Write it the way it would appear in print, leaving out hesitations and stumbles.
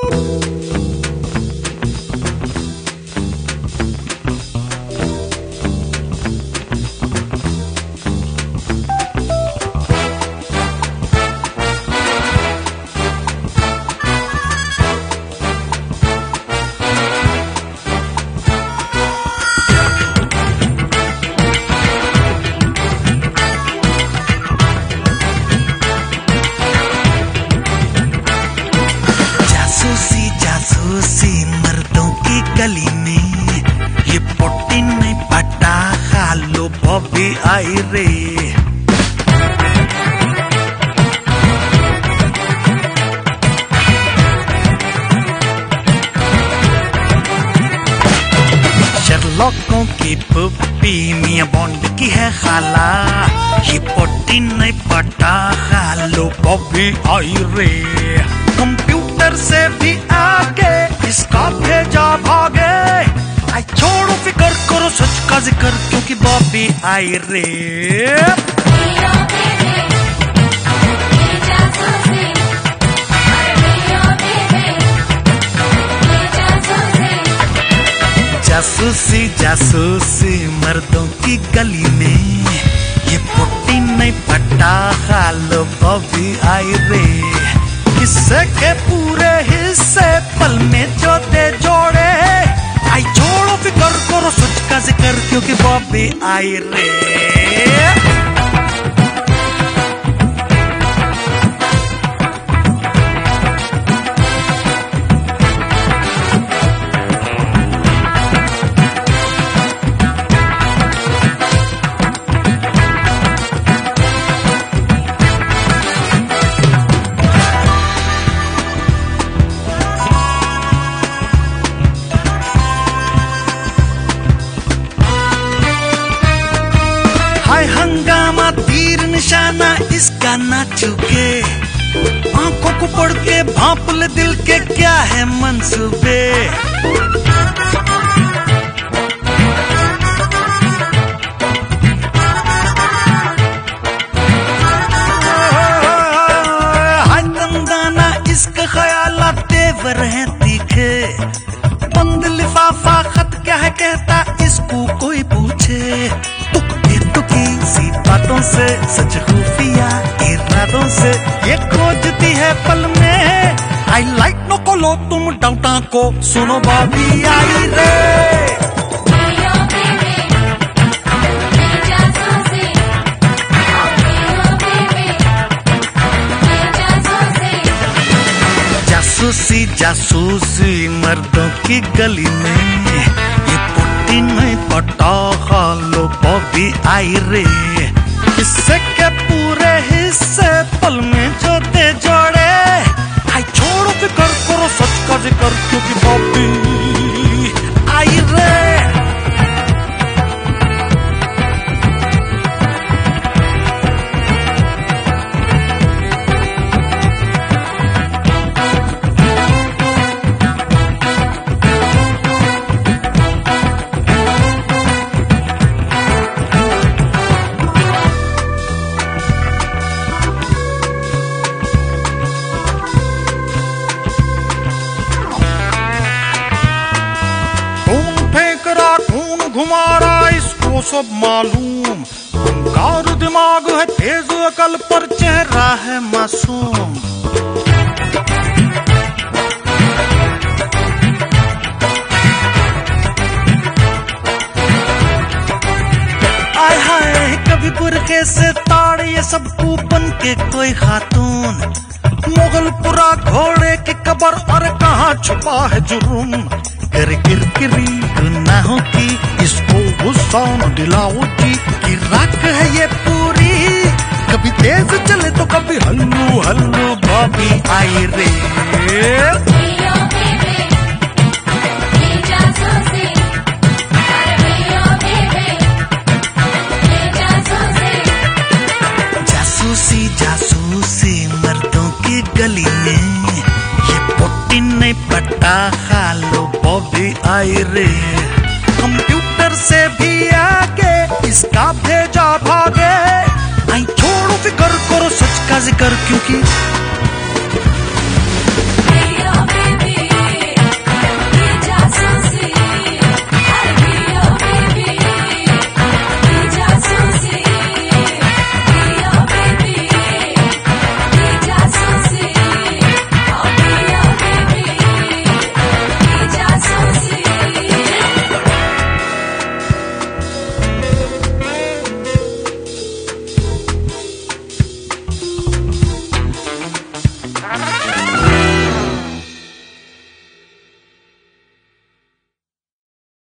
जासूसी मर्दों की गली में, ये पोटी नहीं पटा खालो बॉबी आई रे। शर्लॉकों की पुप्पी मियां बॉन्ड की है खाला, ये पोटी नहीं पटा खालो बॉबी आई रे। कंप्यूटर से भी आगे इसका भेजा भागे, आई छोड़ो फिकर करो सच का जिक्र क्योंकि बॉबी आई रे। जासूसी जासूसी मर्दों की गली में, ये पोटी नहीं पटा खालो बॉबी आई रे। हिस्से के पूरे हिस्से पल में जो दे जोड़े, आई छोड़ो फिकर करो सच का जिक्र क्योंकि बॉबी आई रे। हंगामा तीर निशाना इसका ना चुके, आंखों को पढ़ के भांप ले दिल के क्या है मंसूबे। हाय दंदाना इसका ख्यालात तेवर हैं तीखे, बंद लिफाफा खत क्या है कहता इसको कोई पूछे। टुकी सी बातों से सच खुफिया इरादों से ये खोजती है पल में, आई लाइक नो को लो तुम डाउटा को सुनो बॉबी आई रे। जासूसी जासूसी मर्दों की गली में, ये पोटी नहीं पटा खालो बॉबी आई रे। हिस्से के पूरे हिस्से पल में जो दे जोड़े, आई छोड़ो फिकर करो सच का जिक्र क्योंकि बॉबी आई रे। घुमारा इसको सब मालूम, अंगार दिमाग है तेज अकल पर चेहरा है मासूम। आय हाय कभी बुरखे से ताड़ ये सब बन के कोई खातून, मुगलपुरा घोड़े के कबर और कहाँ छुपा है जुर्म। किरकिरी गुनाहों की इसको गुस्सा न दिलाओ जी, की राख है ये पूरी, कभी तेज चले तो कभी हल्लू हल्लू बॉबी आई रे। जासूसी जासूसी मर्दों की गली में, ये पोटी नहीं पटा खालो बॉबी आई रे। कंप्यूटर से भी आगे इसका भेजा भागे, आई छोड़ो फिकर करो सच का जिक्र क्योंकि